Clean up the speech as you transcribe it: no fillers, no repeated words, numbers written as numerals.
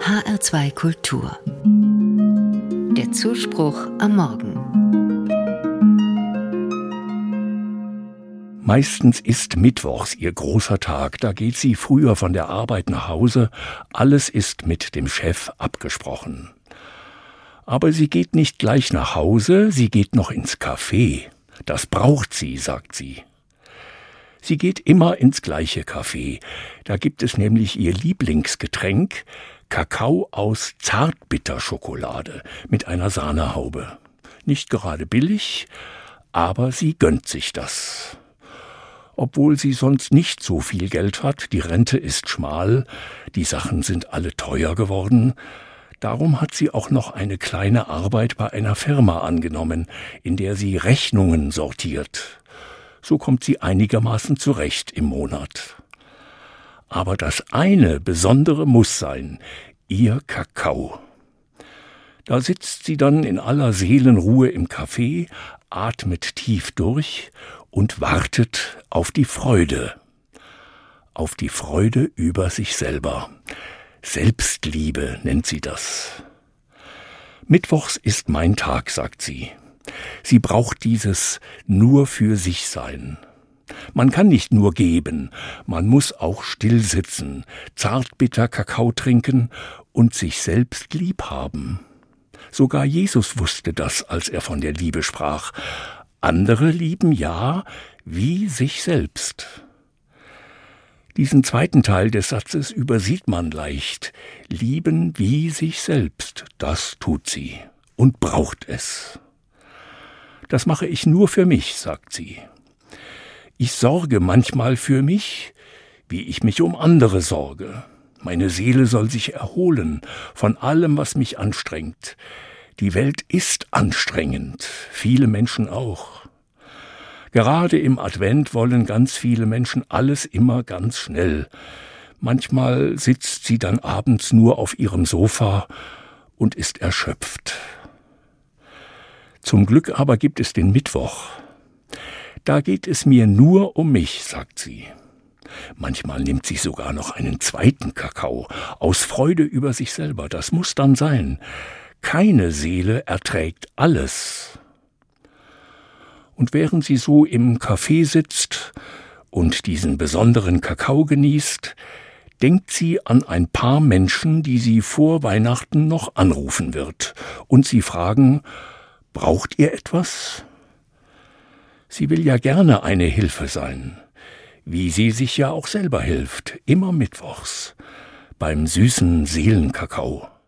HR2 Kultur. Der Zuspruch am Morgen. Meistens ist mittwochs ihr großer Tag. Da geht sie früher von der Arbeit nach Hause. Alles ist mit dem Chef abgesprochen. Aber sie geht nicht gleich nach Hause, sie geht noch ins Café. Das braucht sie, sagt sie. Sie geht immer ins gleiche Café. Da gibt es nämlich ihr Lieblingsgetränk, Kakao aus Zartbitterschokolade mit einer Sahnehaube. Nicht gerade billig, aber sie gönnt sich das. Obwohl sie sonst nicht so viel Geld hat, die Rente ist schmal, die Sachen sind alle teuer geworden. Darum hat sie auch noch eine kleine Arbeit bei einer Firma angenommen, in der sie Rechnungen sortiert. So kommt sie einigermaßen zurecht im Monat. Aber das eine Besondere muss sein, ihr Kakao. Da sitzt sie dann in aller Seelenruhe im Café, atmet tief durch und wartet auf die Freude. Auf die Freude über sich selber. Selbstliebe nennt sie das. Mittwochs ist mein Tag, sagt sie. Sie braucht dieses nur für sich sein. Man kann nicht nur geben, man muss auch still sitzen, zartbitter Kakao trinken und sich selbst lieb haben. Sogar Jesus wusste das, als er von der Liebe sprach. Andere lieben ja wie sich selbst. Diesen zweiten Teil des Satzes übersieht man leicht. Lieben wie sich selbst, das tut sie und braucht es. Das mache ich nur für mich, sagt sie. Ich sorge manchmal für mich, wie ich mich um andere sorge. Meine Seele soll sich erholen von allem, was mich anstrengt. Die Welt ist anstrengend, viele Menschen auch. Gerade im Advent wollen ganz viele Menschen alles immer ganz schnell. Manchmal sitzt sie dann abends nur auf ihrem Sofa und ist erschöpft. Zum Glück aber gibt es den Mittwoch. Da geht es mir nur um mich, sagt sie. Manchmal nimmt sie sogar noch einen zweiten Kakao, aus Freude über sich selber. Das muss dann sein. Keine Seele erträgt alles. Und während sie so im Café sitzt und diesen besonderen Kakao genießt, denkt sie an ein paar Menschen, die sie vor Weihnachten noch anrufen wird und sie fragen: Braucht ihr etwas? Sie will ja gerne eine Hilfe sein, wie sie sich ja auch selber hilft, immer mittwochs, beim süßen Seelenkakao.